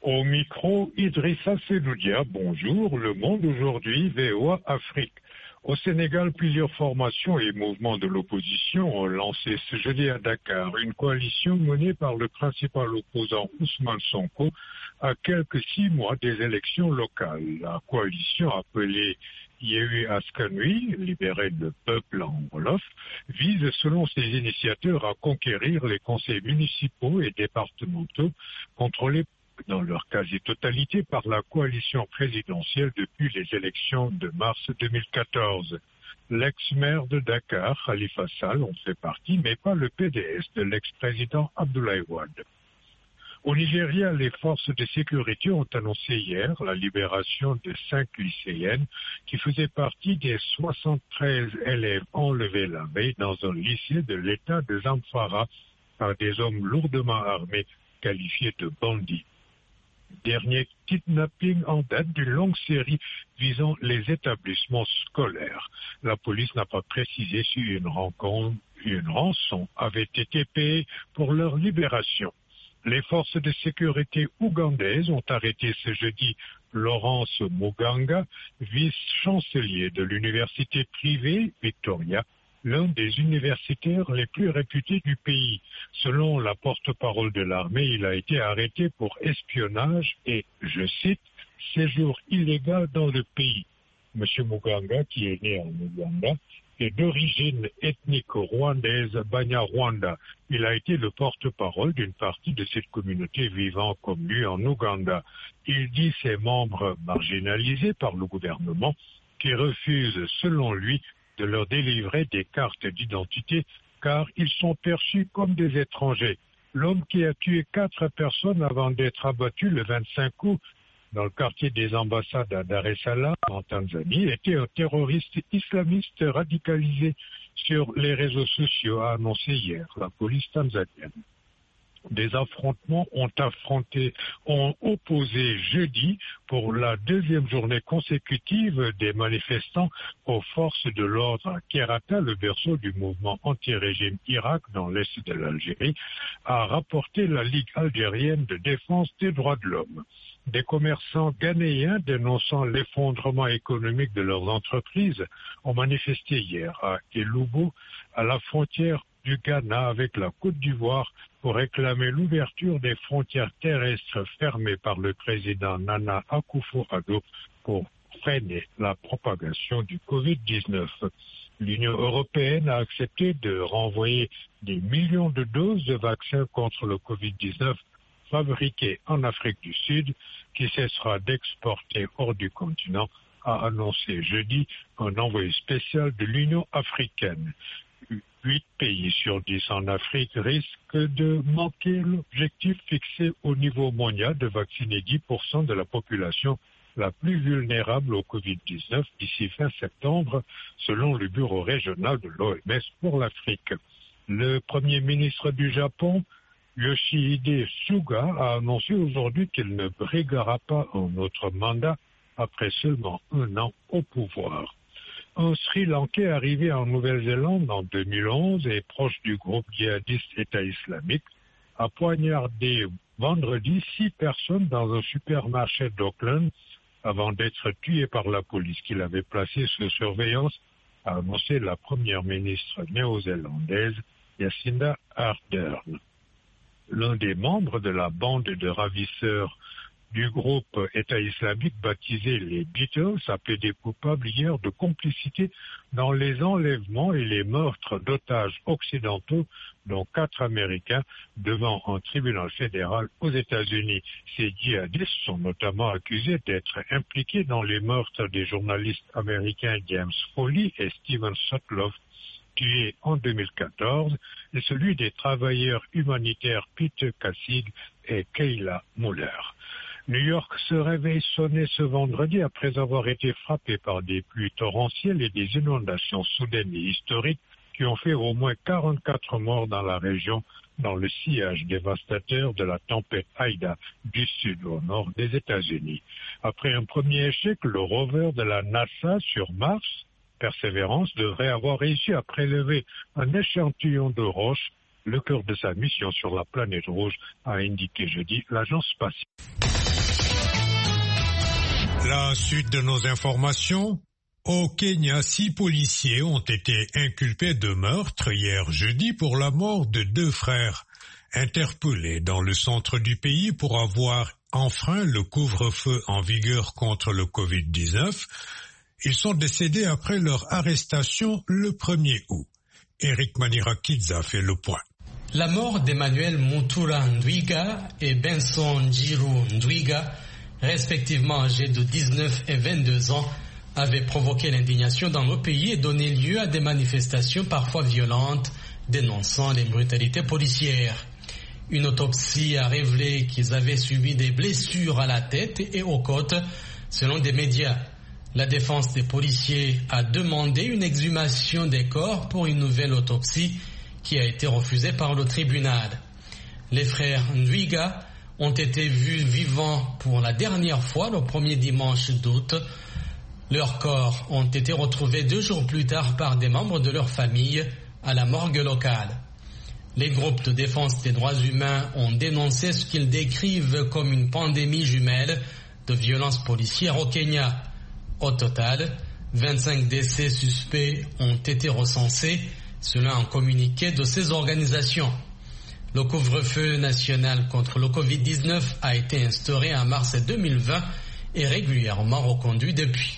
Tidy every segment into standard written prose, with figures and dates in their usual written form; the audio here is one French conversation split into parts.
Au micro, Idrissa Seloudia, bonjour, Le Monde aujourd'hui, VOA Afrique. Au Sénégal, plusieurs formations et mouvements de l'opposition ont lancé ce jeudi à Dakar une coalition menée par le principal opposant Ousmane Sonko à quelques 6 mois des élections locales. La coalition appelée Yewwi Askan Wi, libérer le peuple en wolof, vise selon ses initiateurs à conquérir les conseils municipaux et départementaux contrôlés dans leur quasi-totalité par la coalition présidentielle depuis les élections de mars 2014. L'ex-maire de Dakar, Khalifa Sall, en fait partie, mais pas le PDS de l'ex-président Abdoulaye Wade. Au Nigeria, les forces de sécurité ont annoncé hier la libération de 5 lycéennes qui faisaient partie des 73 élèves enlevés la veille dans un lycée de l'État de Zamfara par des hommes lourdement armés qualifiés de bandits. Dernier kidnapping en date d'une longue série visant les établissements scolaires. La police n'a pas précisé si une rançon avait été payée pour leur libération. Les forces de sécurité ougandaises ont arrêté ce jeudi Lawrence Muganga, vice-chancelier de l'université privée Victoria, l'un des universitaires les plus réputés du pays. Selon la porte-parole de l'armée, il a été arrêté pour espionnage et, je cite, séjour illégal dans le pays. M. Muganga, qui est né en Ouganda, est d'origine ethnique rwandaise Banyarwanda. Il a été le porte-parole d'une partie de cette communauté vivant comme lui en Ouganda. Il dit ses membres marginalisés par le gouvernement qui refusent, selon lui, de leur délivrer des cartes d'identité car ils sont perçus comme des étrangers. L'homme qui a tué 4 personnes avant d'être abattu le 25 août dans le quartier des ambassades à Dar es Salaam en Tanzanie était un terroriste islamiste radicalisé sur les réseaux sociaux, a annoncé hier la police tanzanienne. Des affrontements ont opposé jeudi pour la 2e journée consécutive des manifestants aux forces de l'ordre à Kerata, le berceau du mouvement anti-régime Irak dans l'est de l'Algérie, a rapporté la Ligue algérienne de défense des droits de l'homme. Des commerçants ghanéens dénonçant l'effondrement économique de leurs entreprises ont manifesté hier à Elubo, à la frontière du Ghana avec la Côte d'Ivoire pour réclamer l'ouverture des frontières terrestres fermées par le président Nana Akufo-Addo pour freiner la propagation du Covid-19. L'Union européenne a accepté de renvoyer des millions de doses de vaccins contre le Covid-19 fabriquées en Afrique du Sud, qui cessera d'exporter hors du continent, a annoncé jeudi un envoyé spécial de l'Union africaine. 8 pays sur 10 en Afrique risquent de manquer l'objectif fixé au niveau mondial de vacciner 10% de la population la plus vulnérable au Covid-19 d'ici fin septembre, selon le bureau régional de l'OMS pour l'Afrique. Le Premier ministre du Japon, Yoshihide Suga, a annoncé aujourd'hui qu'il ne briguera pas un autre mandat après seulement 1 an au pouvoir. Un Sri Lankais arrivé en Nouvelle-Zélande en 2011 et proche du groupe djihadiste État islamique a poignardé vendredi 6 personnes dans un supermarché d'Auckland avant d'être tué par la police qu'il avait placé sous surveillance, a annoncé la première ministre néo-zélandaise Jacinda Ardern. L'un des membres de la bande de ravisseurs du groupe État islamique baptisé les Beatles a plaidé coupable hier de complicité dans les enlèvements et les meurtres d'otages occidentaux, dont 4 Américains, devant un tribunal fédéral aux États-Unis. Ces djihadistes sont notamment accusés d'être impliqués dans les meurtres des journalistes américains James Foley et Steven Sotloff, tués en 2014, et celui des travailleurs humanitaires Peter Kassig et Kayla Muller. New York se réveille sonné ce vendredi après avoir été frappé par des pluies torrentielles et des inondations soudaines et historiques qui ont fait au moins 44 morts dans la région dans le sillage dévastateur de la tempête Aida du sud au nord des États-Unis. Après un premier échec, le rover de la NASA sur Mars, Persévérance, devrait avoir réussi à prélever un échantillon de roches, le cœur de sa mission sur la planète rouge, a indiqué jeudi l'agence spatiale. La suite de nos informations. Au Kenya, 6 policiers ont été inculpés de meurtre hier jeudi pour la mort de 2 frères, interpellés dans le centre du pays pour avoir enfreint le couvre-feu en vigueur contre le Covid-19. Ils sont décédés après leur arrestation le 1er août. Eric Manirakidze a fait le point. La mort d'Emmanuel Mutura Ndwiga et Benson Njiru Ndwiga, respectivement âgés de 19 et 22 ans, avait provoqué l'indignation dans le pays et donné lieu à des manifestations parfois violentes dénonçant les brutalités policières. Une autopsie a révélé qu'ils avaient subi des blessures à la tête et aux côtes, selon des médias. La défense des policiers a demandé une exhumation des corps pour une nouvelle autopsie qui a été refusée par le tribunal. Les frères Ndwiga ont été vus vivants pour la dernière fois le 1er dimanche d'août. Leurs corps ont été retrouvés 2 jours plus tard par des membres de leur famille à la morgue locale. Les groupes de défense des droits humains ont dénoncé ce qu'ils décrivent comme une pandémie jumelle de violences policières au Kenya. Au total, 25 décès suspects ont été recensés, selon un communiqué de ces organisations. Le couvre-feu national contre le Covid-19 a été instauré en mars 2020 et régulièrement reconduit depuis.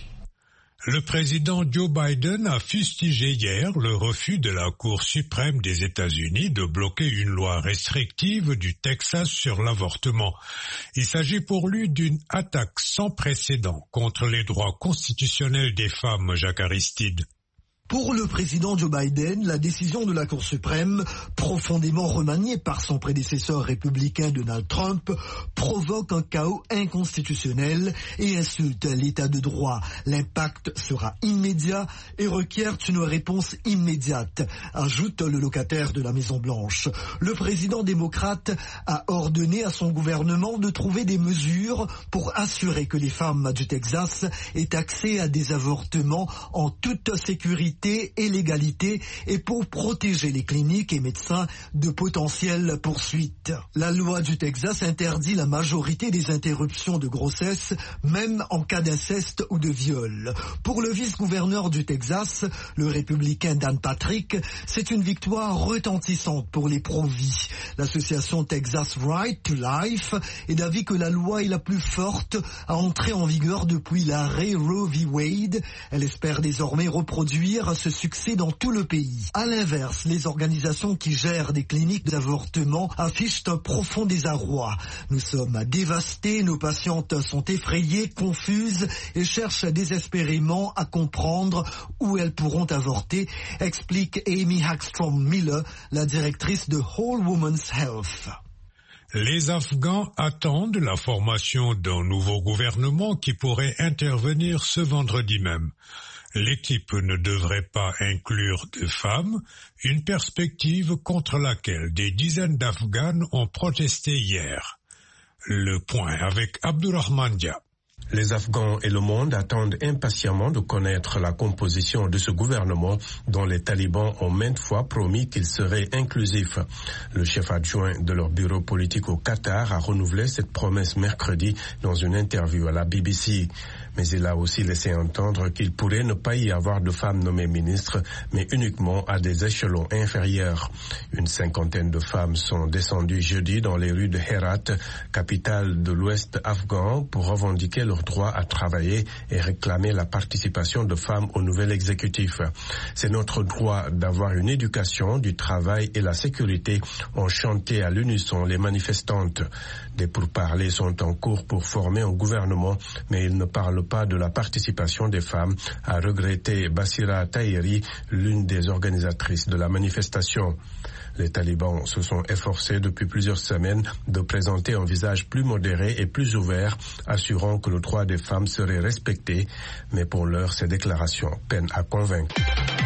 Le président Joe Biden a fustigé hier le refus de la Cour suprême des États-Unis de bloquer une loi restrictive du Texas sur l'avortement. Il s'agit pour lui d'une attaque sans précédent contre les droits constitutionnels des femmes, Jacques Aristide. Pour le président Joe Biden, la décision de la Cour suprême, profondément remaniée par son prédécesseur républicain Donald Trump, provoque un chaos inconstitutionnel et insulte l'état de droit. L'impact sera immédiat et requiert une réponse immédiate, ajoute le locataire de la Maison-Blanche. Le président démocrate a ordonné à son gouvernement de trouver des mesures pour assurer que les femmes du Texas aient accès à des avortements en toute sécurité et l'égalité et pour protéger les cliniques et médecins de potentielles poursuites. La loi du Texas interdit la majorité des interruptions de grossesse, même en cas d'inceste ou de viol. Pour le vice-gouverneur du Texas, le républicain Dan Patrick, c'est une victoire retentissante pour les pro-vie. L'association Texas Right to Life est d'avis que la loi est la plus forte à entrer en vigueur depuis l'arrêt Roe v. Wade. Elle espère désormais reproduire ce succès dans tout le pays. À l'inverse, les organisations qui gèrent des cliniques d'avortement affichent un profond désarroi. Nous sommes dévastés, nos patientes sont effrayées, confuses et cherchent désespérément à comprendre où elles pourront avorter, explique Amy Hagstrom-Miller, la directrice de Whole Woman's Health. Les Afghans attendent la formation d'un nouveau gouvernement qui pourrait intervenir ce vendredi même. L'équipe ne devrait pas inclure de femmes, une perspective contre laquelle des dizaines d'Afghanes ont protesté hier. Le point avec Abdurrahman Dia. Les Afghans et le monde attendent impatiemment de connaître la composition de ce gouvernement dont les talibans ont maintes fois promis qu'il serait inclusif. Le chef adjoint de leur bureau politique au Qatar a renouvelé cette promesse mercredi dans une interview à la BBC. Mais il a aussi laissé entendre qu'il pourrait ne pas y avoir de femmes nommées ministres, mais uniquement à des échelons inférieurs. Une 50aine de femmes sont descendues jeudi dans les rues de Herat, capitale de l'Ouest afghan, pour revendiquer leur droit à travailler et réclamer la participation de femmes au nouvel exécutif. C'est notre droit d'avoir une éducation, du travail et la sécurité, ont chanté à l'unisson les manifestantes. Des pourparlers sont en cours pour former un gouvernement, mais ils ne parlent pas de la participation des femmes, a regretté Basira Tahiri, l'une des organisatrices de la manifestation. Les talibans se sont efforcés depuis plusieurs semaines de présenter un visage plus modéré et plus ouvert, assurant que le droit des femmes serait respecté, mais pour l'heure, ces déclarations peinent à convaincre.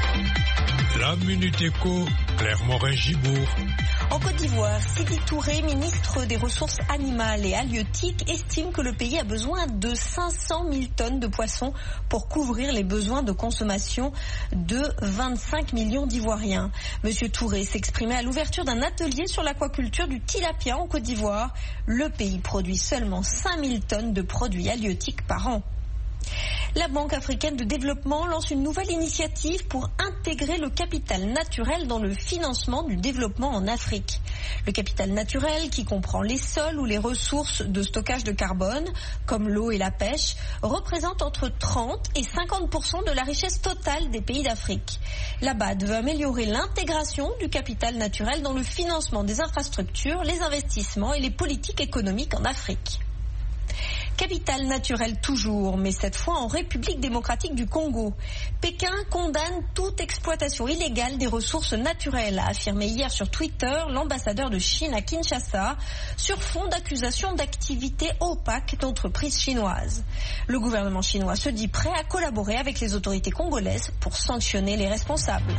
La Minute Éco, Claire Morin-Gibourg. En Côte d'Ivoire, Sidi Touré, ministre des Ressources animales et halieutiques, estime que le pays a besoin de 500 000 tonnes de poissons pour couvrir les besoins de consommation de 25 millions d'Ivoiriens. Monsieur Touré s'exprimait à l'ouverture d'un atelier sur l'aquaculture du tilapia en Côte d'Ivoire. Le pays produit seulement 5 000 tonnes de produits halieutiques par an. La Banque africaine de développement lance une nouvelle initiative pour intégrer le capital naturel dans le financement du développement en Afrique. Le capital naturel, qui comprend les sols ou les ressources de stockage de carbone, comme l'eau et la pêche, représente entre 30 et 50% de la richesse totale des pays d'Afrique. La BAD veut améliorer l'intégration du capital naturel dans le financement des infrastructures, les investissements et les politiques économiques en Afrique. Capital naturel toujours, mais cette fois en République démocratique du Congo. Pékin condamne toute exploitation illégale des ressources naturelles, a affirmé hier sur Twitter l'ambassadeur de Chine à Kinshasa, sur fond d'accusations d'activités opaques d'entreprises chinoises. Le gouvernement chinois se dit prêt à collaborer avec les autorités congolaises pour sanctionner les responsables.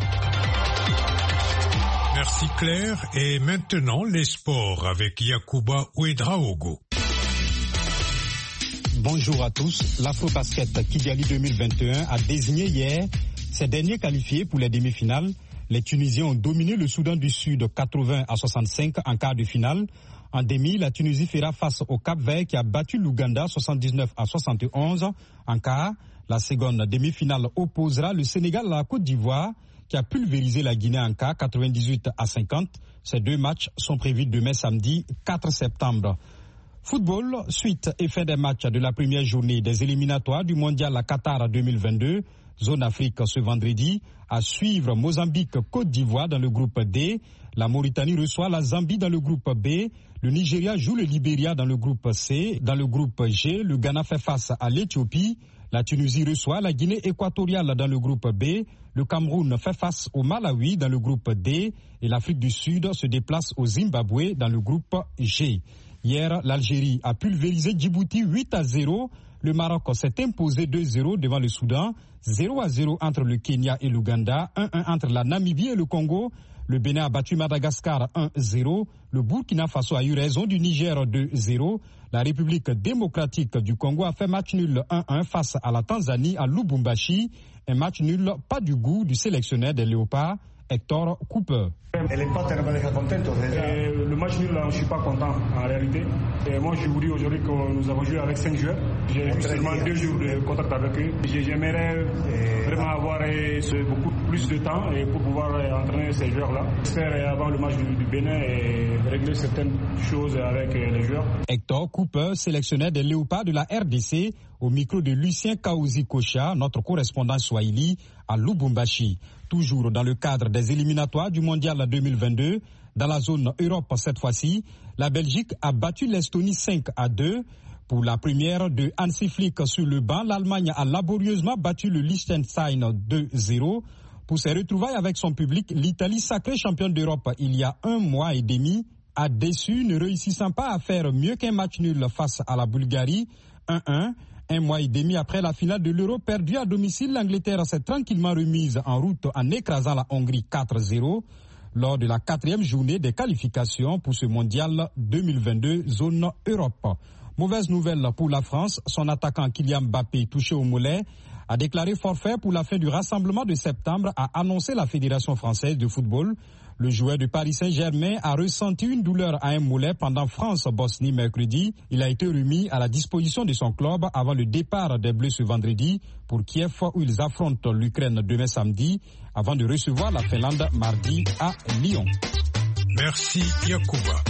Merci Claire. Et maintenant les sports avec Yacouba Ouedraogo. Bonjour à tous. L'Afro-Basket Kigali 2021 a désigné hier ses derniers qualifiés pour les demi-finales. Les Tunisiens ont dominé le Soudan du Sud 80-65 en quart de finale. En demi, la Tunisie fera face au Cap-Vert qui a battu l'Ouganda 79-71 en quart. La seconde demi-finale opposera le Sénégal à la Côte d'Ivoire qui a pulvérisé la Guinée en quart 98-50. Ces deux matchs sont prévus demain samedi 4 septembre. Football, suite et fin des matchs de la première journée des éliminatoires du Mondial à Qatar 2022. Zone Afrique ce vendredi. À suivre Mozambique-Côte d'Ivoire dans le groupe D. La Mauritanie reçoit la Zambie dans le groupe B. Le Nigeria joue le Libéria dans le groupe C. Dans le groupe G, le Ghana fait face à l'Éthiopie. La Tunisie reçoit la Guinée équatoriale dans le groupe B. Le Cameroun fait face au Malawi dans le groupe D. Et l'Afrique du Sud se déplace au Zimbabwe dans le groupe G. Hier, l'Algérie a pulvérisé Djibouti 8-0. Le Maroc s'est imposé 2-0 devant le Soudan. 0-0 entre le Kenya et l'Ouganda. 1-1 entre la Namibie et le Congo. Le Bénin a battu Madagascar 1-0. Le Burkina Faso a eu raison du Niger 2-0. La République démocratique du Congo a fait match nul 1-1 face à la Tanzanie à Lubumbashi. Un match nul pas du goût du sélectionneur des Léopards, Hector Cooper. Le match nul, là, je ne suis pas content en réalité. Et moi, je vous dis aujourd'hui que nous avons joué avec 5 joueurs. J'ai eu seulement 2 jours de contact avec eux. J'aimerais vraiment avoir beaucoup plus de temps et pour pouvoir entraîner ces joueurs-là. J'espère avant le match du Bénin et régler certaines choses avec les joueurs. Hector Cooper, sélectionneur des Léopards de la RDC, au micro de Lucien Kaouzi Kocha, notre correspondant Swahili à Lubumbashi. Toujours dans le cadre des éliminatoires du Mondial 2022, dans la zone Europe cette fois-ci, la Belgique a battu l'Estonie 5-2. Pour la première de Hansi Flick sur le banc, l'Allemagne a laborieusement battu le Liechtenstein 2-0. Pour ses retrouvailles avec son public, l'Italie, sacrée championne d'Europe il y a 1 mois et demi, a déçu, ne réussissant pas à faire mieux qu'un match nul face à la Bulgarie 1-1. 1 mois et demi après la finale de l'Euro perdue à domicile, l'Angleterre s'est tranquillement remise en route en écrasant la Hongrie 4-0 lors de la 4e journée des qualifications pour ce mondial 2022 zone Europe. Mauvaise nouvelle pour la France, son attaquant Kylian Mbappé, touché au mollet, a déclaré forfait pour la fin du rassemblement de septembre, a annoncé la Fédération française de football. Le joueur de Paris Saint-Germain a ressenti une douleur à un mollet pendant France-Bosnie mercredi. Il a été remis à la disposition de son club avant le départ des Bleus ce vendredi pour Kiev où ils affrontent l'Ukraine demain samedi avant de recevoir la Finlande mardi à Lyon. Merci Yacouba.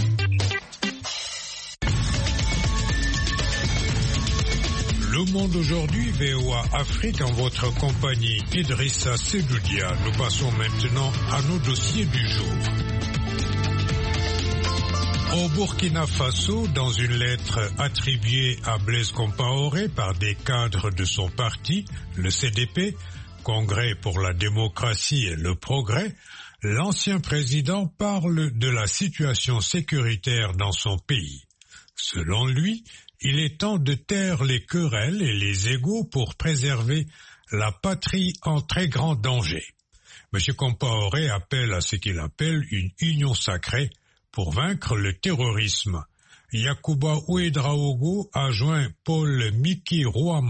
Le Monde aujourd'hui, VOA Afrique en votre compagnie, Idrissa Sedoudia. Nous passons maintenant à nos dossiers du jour. Au Burkina Faso, dans une lettre attribuée à Blaise Compaoré par des cadres de son parti, le CDP, Congrès pour la démocratie et le progrès, l'ancien président parle de la situation sécuritaire dans son pays. Selon lui, il est temps de taire les querelles et les égos pour préserver la patrie en très grand danger. M. Compaoré appelle à ce qu'il appelle une union sacrée pour vaincre le terrorisme. Yacouba Ouedraogo a joint Paul Miki Rouamba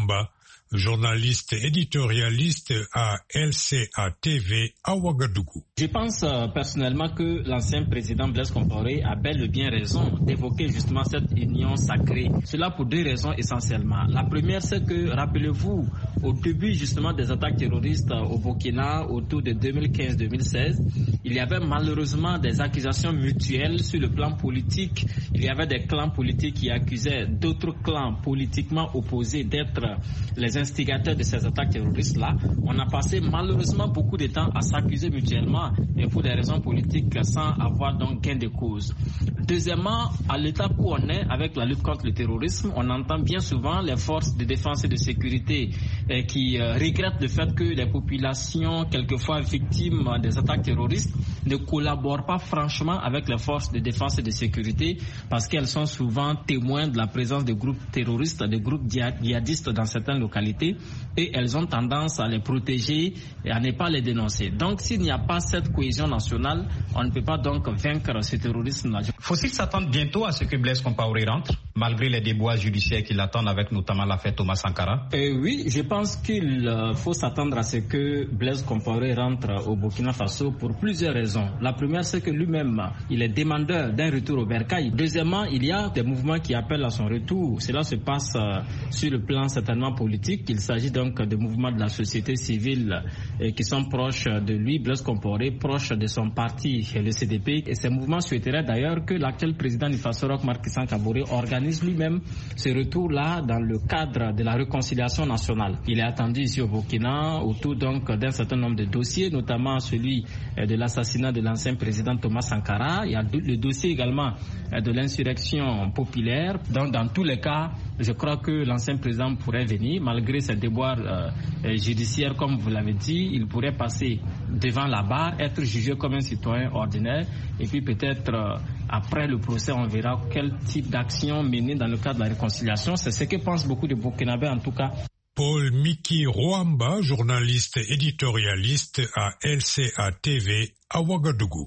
journaliste éditorialiste à LCA TV à Ouagadougou. Je pense personnellement que l'ancien président Blaise Compaoré a bel et bien raison d'évoquer justement cette union sacrée. Cela pour deux raisons essentiellement. La première, c'est que, rappelez-vous, au début justement des attaques terroristes au Burkina, autour de 2015-2016, il y avait malheureusement des accusations mutuelles sur le plan politique. Il y avait des clans politiques qui accusaient d'autres clans politiquement opposés d'être les instigateurs de ces attaques terroristes-là. On a passé malheureusement beaucoup de temps à s'accuser mutuellement et pour des raisons politiques sans avoir donc gain de cause. Deuxièmement, à l'étape où on est avec la lutte contre le terrorisme, on entend bien souvent les forces de défense et de sécurité qui regrettent le fait que les populations, quelquefois victimes des attaques terroristes, ne collaborent pas franchement avec les forces de défense et de sécurité parce qu'elles sont souvent témoins de la présence de groupes terroristes, de groupes djihadistes dans certaines localités et elles ont tendance à les protéger et à ne pas les dénoncer. Donc s'il n'y a pas cette cohésion nationale, on ne peut pas donc vaincre ce terrorisme-là. Faut-il s'attendre bientôt à ce que Blaise Compaoré rentre, malgré les déboires judiciaires qui l'attendent avec notamment l'affaire Thomas Sankara? Oui, je pense qu'il faut s'attendre à ce que Blaise Compaoré rentre au Burkina Faso pour plusieurs raisons. La première, c'est que lui-même, il est demandeur d'un retour au bercail. Deuxièmement, il y a des mouvements qui appellent à son retour. Cela se passe sur le plan certainement politique. Il s'agit donc de mouvements de la société civile qui sont proches de lui, Blaise Compaoré, proches de son parti, le CDP. Et ces mouvements souhaiteraient d'ailleurs que l'actuel président du Faso, Roch Marc Christian Kaboré, organise lui-même ce retour-là dans le cadre de la réconciliation nationale. Il est attendu ici au Burkina autour donc d'un certain nombre de dossiers, notamment celui de l'assassinat de l'ancien président Thomas Sankara. Il y a le dossier également de l'insurrection populaire. Donc dans tous les cas, je crois que l'ancien président pourrait venir, malgré ses déboires judiciaires, comme vous l'avez dit, il pourrait passer devant la barre, être jugé comme un citoyen ordinaire, et puis peut-être après le procès, on verra quel type d'action mener dans le cadre de la réconciliation. C'est ce que pensent beaucoup de Burkinabés en tout cas. Paul Miki Rouamba, journaliste éditorialiste à LCA TV à Ouagadougou.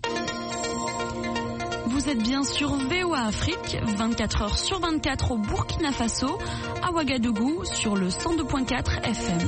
Vous êtes bien sur VOA Afrique, 24 heures sur 24 au Burkina Faso, à Ouagadougou, sur le 102.4 FM.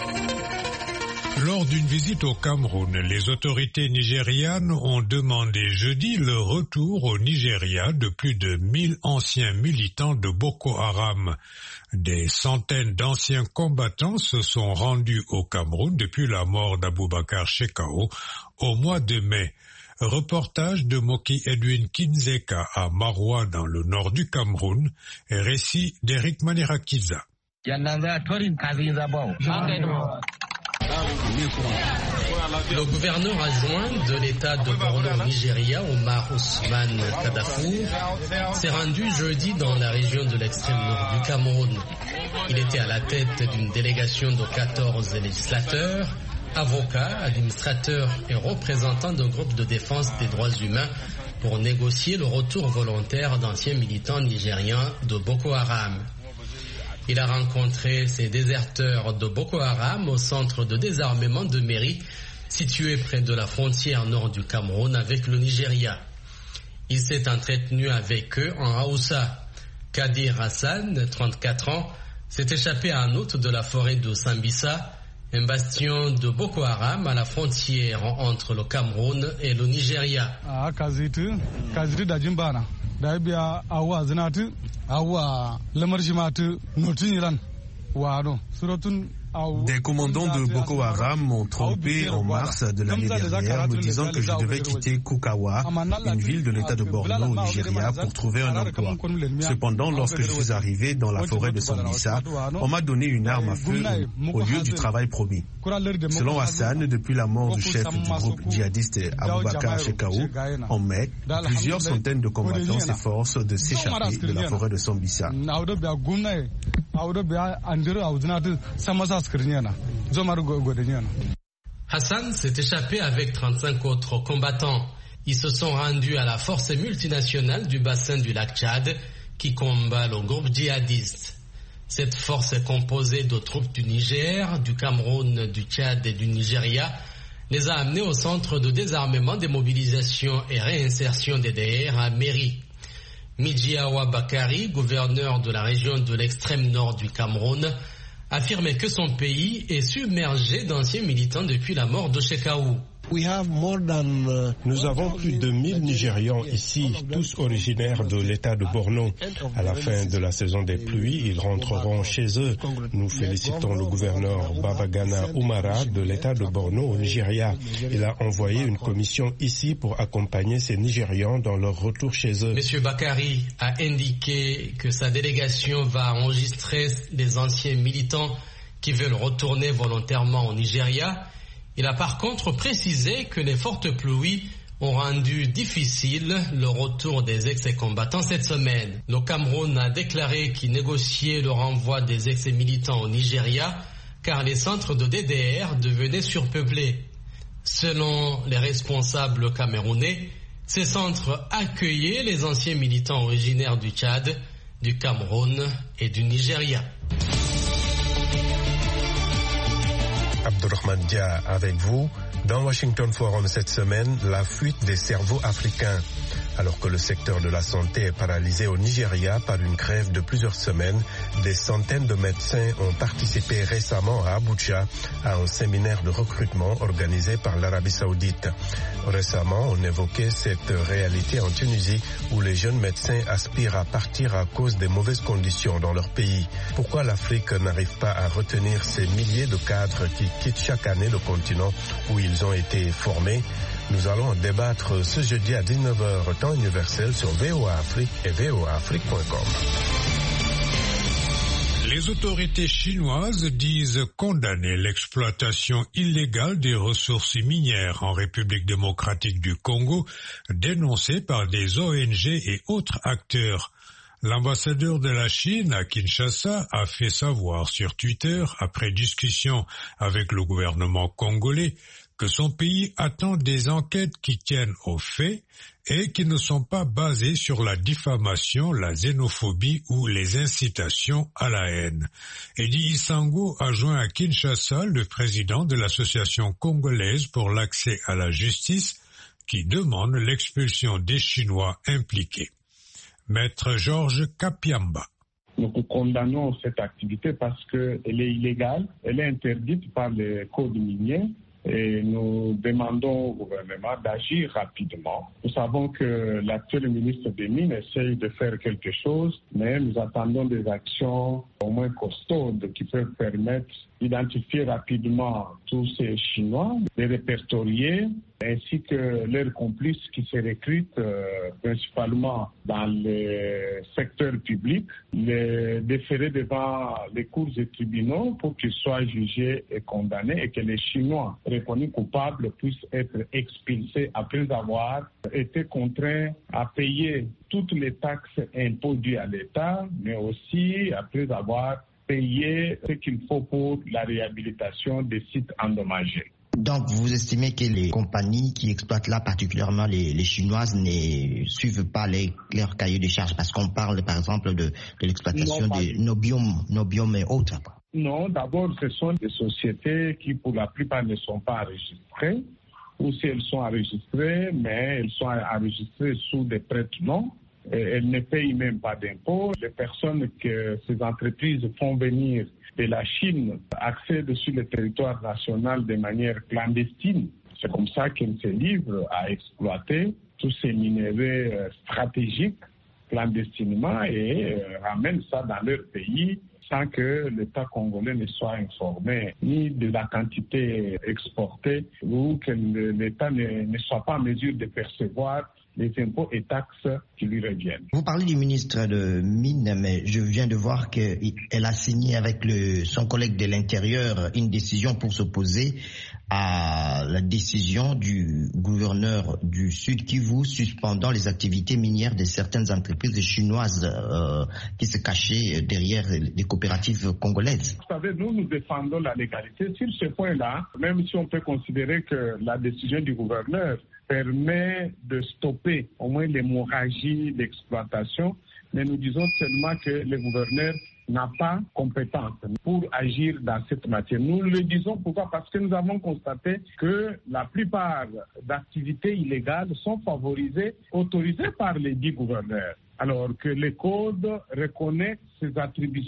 Lors d'une visite au Cameroun, les autorités nigérianes ont demandé jeudi le retour au Nigeria de plus de 1000 anciens militants de Boko Haram. Des centaines d'anciens combattants se sont rendus au Cameroun depuis la mort d'Aboubacar Shekau au mois de mai. Reportage de Moki Edwin Kinzeka à Maroua dans le nord du Cameroun et récit d'Eric Manirakiza. Le gouverneur adjoint de l'État de Borno au Nigeria, Omar Ousmane Kadafour, s'est rendu jeudi dans la région de l'extrême nord du Cameroun. Il était à la tête d'une délégation de 14 législateurs, avocats, administrateurs et représentants d'un groupe de défense des droits humains pour négocier le retour volontaire d'anciens militants nigériens de Boko Haram. Il a rencontré ces déserteurs de Boko Haram au centre de désarmement de Méry, situé près de la frontière nord du Cameroun avec le Nigeria. Il s'est entretenu avec eux en Haoussa. Kadir Hassan, 34 ans, s'est échappé en août de la forêt de Sambisa, un bastion de Boko Haram à la frontière entre le Cameroun et le Nigeria. Des commandants de Boko Haram m'ont trompé en mars de l'année dernière, me disant que je devais quitter Kukawa, une ville de l'état de Borno au Nigeria, pour trouver un emploi. Cependant, lorsque je suis arrivé dans la forêt de Sambisa, on m'a donné une arme à feu au lieu du travail promis. Selon Hassan, depuis la mort du chef du groupe djihadiste Aboubacar Shekau en mai, plusieurs centaines de combattants s'efforcent de s'échapper de la forêt de Sambisa. Hassan s'est échappé avec 35 autres combattants. Ils se sont rendus à la force multinationale du bassin du lac Tchad qui combat le groupe djihadiste. Cette force est composée de troupes du Niger, du Cameroun, du Tchad et du Nigeria, les a amenés au centre de désarmement, démobilisation et réinsertion des DR à Méry. Midji Awa Bakari, gouverneur de la région de l'extrême nord du Cameroun, affirmait que son pays est submergé d'anciens militants depuis la mort de Shekau. Nous avons plus de 1000 Nigérians ici, tous originaires de l'État de Borno. À la fin de la saison des pluies, ils rentreront chez eux. Nous félicitons le gouverneur Babagana Umara de l'État de Borno au Nigeria. Il a envoyé une commission ici pour accompagner ces Nigérians dans leur retour chez eux. M. Bakari a indiqué que sa délégation va enregistrer des anciens militants qui veulent retourner volontairement au Nigeria. Il a par contre précisé que les fortes pluies ont rendu difficile le retour des ex-combattants cette semaine. Le Cameroun a déclaré qu'il négociait le renvoi des ex-militants au Nigeria car les centres de DDR devenaient surpeuplés. Selon les responsables camerounais, ces centres accueillaient les anciens militants originaires du Tchad, du Cameroun et du Nigeria. Abdourahmane Dia avec vous. Dans Washington Forum cette semaine, la fuite des cerveaux africains. Alors que le secteur de la santé est paralysé au Nigeria par une grève de plusieurs semaines, des centaines de médecins ont participé récemment à Abuja à un séminaire de recrutement organisé par l'Arabie Saoudite. Récemment, on évoquait cette réalité en Tunisie où les jeunes médecins aspirent à partir à cause des mauvaises conditions dans leur pays. Pourquoi l'Afrique n'arrive pas à retenir ces milliers de cadres qui quittent chaque année le continent où ils ont été formés? Nous allons en débattre ce jeudi à 19h, temps universel sur VOA Afrique et voaafrique.com. Les autorités chinoises disent condamner l'exploitation illégale des ressources minières en République démocratique du Congo, dénoncée par des ONG et autres acteurs. L'ambassadeur de la Chine à Kinshasa a fait savoir sur Twitter, après discussion avec le gouvernement congolais, que son pays attend des enquêtes qui tiennent aux faits et qui ne sont pas basées sur la diffamation, la xénophobie ou les incitations à la haine. Eddie Isango a joint à Kinshasa le président de l'association congolaise pour l'accès à la justice qui demande l'expulsion des Chinois impliqués. Maître Georges Kapiamba. Nous condamnons cette activité parce qu'elle est illégale, elle est interdite par le code minier. Et nous demandons au gouvernement d'agir rapidement. Nous savons que l'actuel ministre des Mines essaye de faire quelque chose, mais nous attendons des actions au moins costaudes qui peuvent permettre d'identifier rapidement tous ces Chinois, les répertorier, ainsi que leurs complices qui se recrutent principalement dans le secteur public, les déférer devant les cours et tribunaux pour qu'ils soient jugés et condamnés et que les Chinois reconnus coupables puissent être expulsés après avoir été contraints à payer toutes les taxes et impôts dus à l'État, mais aussi après avoir payé ce qu'il faut pour la réhabilitation des sites endommagés. Donc, vous estimez que les compagnies qui exploitent là, particulièrement les chinoises, ne suivent pas leur cahier de charges parce qu'on parle, par exemple, de l'exploitation de Nobium et autres. Non, d'abord, ce sont des sociétés qui, pour la plupart, ne sont pas enregistrées, ou si elles sont enregistrées, mais elles sont enregistrées sous des prête-noms. Elles ne payent même pas d'impôts. Les personnes que ces entreprises font venir de la Chine accèdent sur le territoire national de manière clandestine. C'est comme ça qu'elles se livrent à exploiter tous ces minéraux stratégiques clandestinement et ramènent ça dans leur pays sans que l'État congolais ne soit informé ni de la quantité exportée ou que l'État ne soit pas en mesure de percevoir les impôts et taxes qui lui reviennent. Vous parlez du ministre de Mines, mais je viens de voir qu'elle a signé avec son collègue de l'Intérieur une décision pour s'opposer à la décision du gouverneur du Sud Kivu suspendant les activités minières de certaines entreprises chinoises qui se cachaient derrière des coopératives congolaises. Vous savez, nous défendons la légalité. Sur ce point-là, même si on peut considérer que la décision du gouverneur permet de stopper au moins l'hémorragie d'exploitation, mais nous disons seulement que le gouverneur n'a pas compétence pour agir dans cette matière. Nous le disons pourquoi? Parce que nous avons constaté que la plupart d'activités illégales sont favorisées, autorisées par les dits gouverneurs, alors que le code reconnaît ces attributions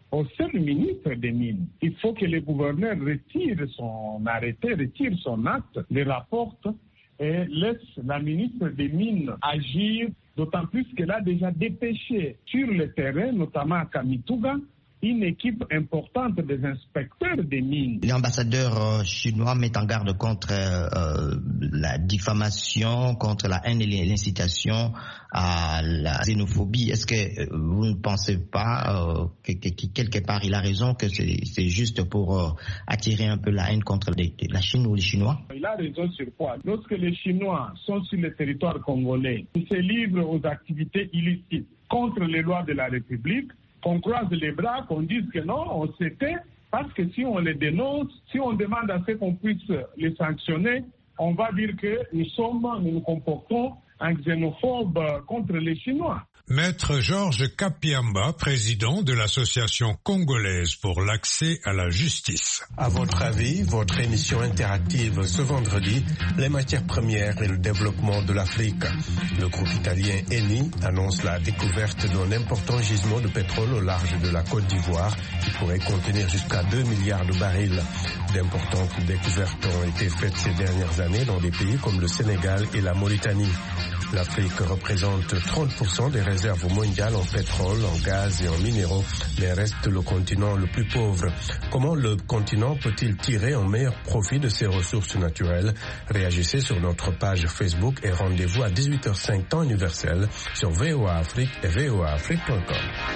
au seul ministre des Mines. Il faut que le gouverneur retire son arrêté, retire son acte, le rapporte et laisse la ministre des Mines agir, d'autant plus qu'elle a déjà dépêché sur le terrain, notamment à Kamituga, une équipe importante des inspecteurs des mines. L'ambassadeur chinois met en garde contre la diffamation, contre la haine et l'incitation à la xénophobie. Est-ce que vous ne pensez pas que quelque part il a raison, que c'est juste pour attirer un peu la haine contre la Chine ou les Chinois? Il a raison sur quoi? Lorsque les Chinois sont sur le territoire congolais, ils se livrent aux activités illicites contre les lois de la République, qu'on croise les bras, qu'on dise que non, on se tait, parce que si on les dénonce, si on demande à ce qu'on puisse les sanctionner, on va dire que nous nous comportons en xénophobe contre les Chinois. Maître Georges Kapiamba, président de l'Association congolaise pour l'accès à la justice. À votre avis, votre émission interactive ce vendredi, les matières premières et le développement de l'Afrique. Le groupe italien Eni annonce la découverte d'un important gisement de pétrole au large de la Côte d'Ivoire qui pourrait contenir jusqu'à 2 milliards de barils. D'importantes découvertes ont été faites ces dernières années dans des pays comme le Sénégal et la Mauritanie. L'Afrique représente 30% des réserves mondiales en pétrole, en gaz et en minéraux, mais reste le continent le plus pauvre. Comment le continent peut-il tirer un meilleur profit de ses ressources naturelles? Réagissez sur notre page Facebook et rendez-vous à 18h05 temps universel sur VOA Afrique et voaafrique.com.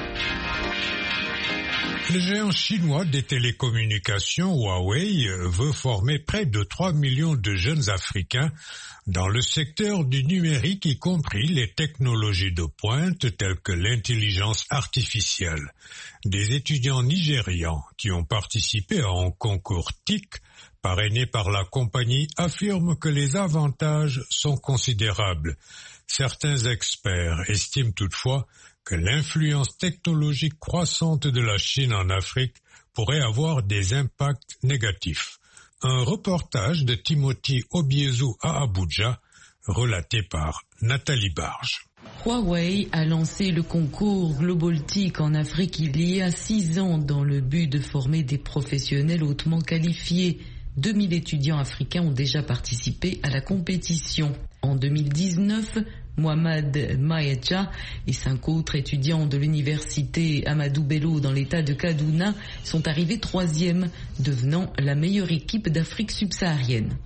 Le géant chinois des télécommunications Huawei veut former près de 3 millions de jeunes Africains dans le secteur du numérique, y compris les technologies de pointe telles que l'intelligence artificielle. Des étudiants nigérians qui ont participé à un concours TIC parrainé par la compagnie affirment que les avantages sont considérables. Certains experts estiment toutefois que l'influence technologique croissante de la Chine en Afrique pourrait avoir des impacts négatifs. Un reportage de Timothy Obiezu à Abuja, relaté par Nathalie Barge. Huawei a lancé le concours Global TIC en Afrique il y a 6 ans dans le but de former des professionnels hautement qualifiés. 2000 étudiants africains ont déjà participé à la compétition. En 2019, Mohamed Maïdja et 5 autres étudiants de l'université Amadou Bello dans l'état de Kaduna sont arrivés 3e, devenant la meilleure équipe d'Afrique subsaharienne.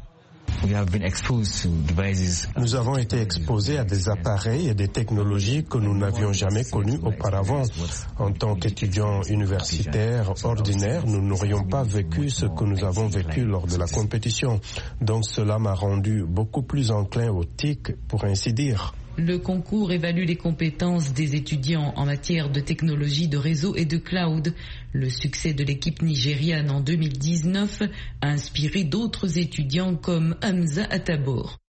Nous avons été exposés à des appareils et des technologies que nous n'avions jamais connues auparavant. En tant qu'étudiants universitaires ordinaires, nous n'aurions pas vécu ce que nous avons vécu lors de la compétition. Donc cela m'a rendu beaucoup plus enclin au TIC, pour ainsi dire. Le concours évalue les compétences des étudiants en matière de technologie de réseau et de cloud. Le succès de l'équipe nigériane en 2019 a inspiré d'autres étudiants comme Hamza Atabor.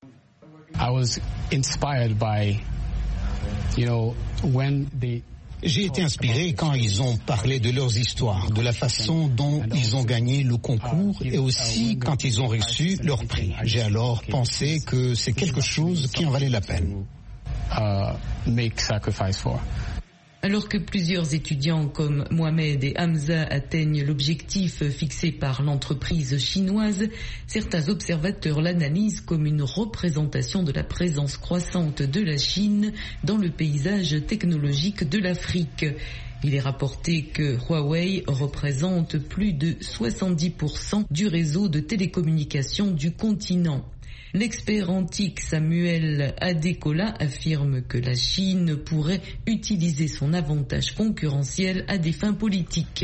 J'ai été inspiré quand ils ont parlé de leurs histoires, de la façon dont ils ont gagné le concours et aussi quand ils ont reçu leur prix. J'ai alors pensé que c'est quelque chose qui en valait la peine. Alors que plusieurs étudiants comme Mohamed et Hamza atteignent l'objectif fixé par l'entreprise chinoise, certains observateurs l'analysent comme une représentation de la présence croissante de la Chine dans le paysage technologique de l'Afrique. Il est rapporté que Huawei représente plus de 70% du réseau de télécommunications du continent. L'expert en TIC Samuel Adekola affirme que la Chine pourrait utiliser son avantage concurrentiel à des fins politiques.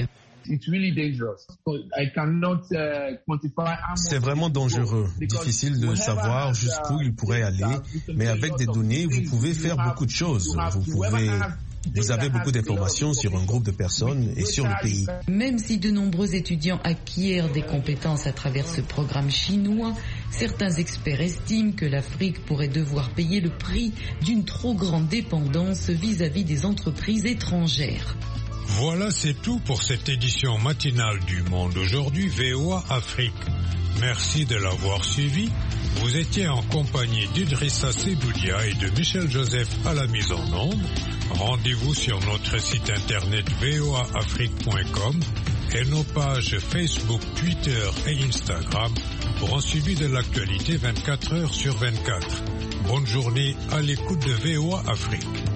C'est vraiment dangereux, difficile de savoir jusqu'où il pourrait aller, mais avec des données, vous pouvez faire beaucoup de choses. Vous avez beaucoup d'informations sur un groupe de personnes et sur le pays. Même si de nombreux étudiants acquièrent des compétences à travers ce programme chinois, certains experts estiment que l'Afrique pourrait devoir payer le prix d'une trop grande dépendance vis-à-vis des entreprises étrangères. Voilà, c'est tout pour cette édition matinale du Monde Aujourd'hui VOA Afrique. Merci de l'avoir suivi. Vous étiez en compagnie d'Idrissa Sedoudia et de Michel Joseph à la mise en onde. Rendez-vous sur notre site internet voaafrique.com et nos pages Facebook, Twitter et Instagram pour un suivi de l'actualité 24 heures sur 24. Bonne journée à l'écoute de VOA Afrique.